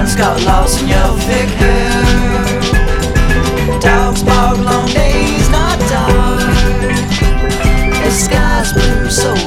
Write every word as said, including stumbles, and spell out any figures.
Clouds got lost in your thick hair. Dogs bark long days, not dark. The sky's blue, so